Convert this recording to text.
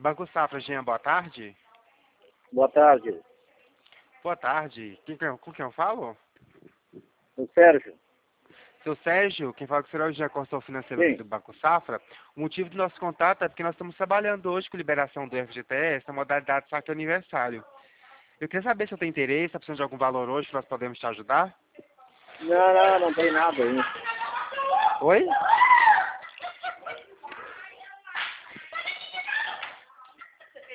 Banco Safra, Jean, boa tarde. Boa tarde. Boa tarde. Com quem eu falo? O Sérgio. Seu Sérgio, quem fala com o senhor é o Jean, consultor financeiro aqui Sim. do Banco Safra. O motivo do nosso contato é porque nós estamos trabalhando hoje com liberação do FGTS, a modalidade saque aniversário. Eu queria saber se eu tenho interesse, está precisando de algum valor hoje que nós podemos te ajudar? Não tem nada aí. Oi?